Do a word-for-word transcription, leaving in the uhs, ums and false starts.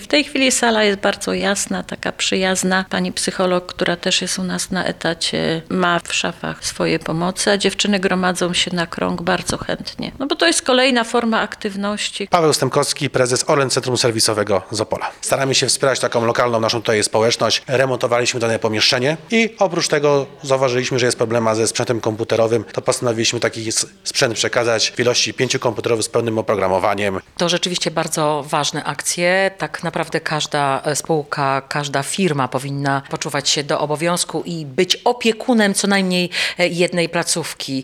W tej chwili sala jest bardzo jasna, taka przyjazna. Pani psycholog, która też jest u nas na etacie, ma w szafach swoje pomocy, a dziewczyny gromadzą się na krąg bardzo chętnie. No bo to jest kolejna forma aktywności. Paweł Stępkowski, prezes Orlen Centrum Serwisowego z Opola. Staramy się wspierać taką lokalną naszą tutaj społeczność. Remontowaliśmy dane pomieszczenie i oprócz tego zauważyliśmy, że jest problema ze sprzętem komputerowym. To postanowiliśmy taki s- sprzęt przekazać w ilości pięciu komputerów z pełnym oprogramowaniem. To rzeczywiście bardzo ważne akcje. Tak naprawdę każda spółka, każda firma powinna poczuwać się do obowiązku i być opiekunem co najmniej jednej placówki.